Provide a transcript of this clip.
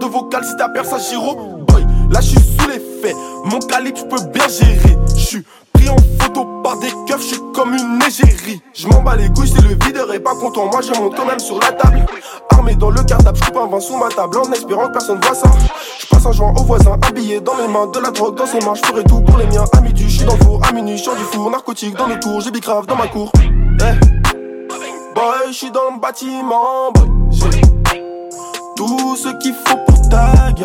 de vocal si t'appelles ça Giro. Boy, là je suis sous l'effet, mon calibre je peux bien gérer. Je suis pris en photo par des keufs, je suis comme une égérie. Je m'en bats les couilles, c'est le videur et pas content. Moi je monte quand même sur la table. Armé dans le cartable, je coupe un vin sous ma table en espérant que personne voit ça. Je passe un joint au voisin, habillé dans mes mains, de la drogue dans ses mains. Je ferai tout pour les miens, à midi, je suis dans le four, à minuit, je sors du four, narcotique dans le tour, j'ai bicrave dans ma cour. Boy, je suis dans le bâtiment, boy. J'ai tout ce qu'il faut pour ta gueule.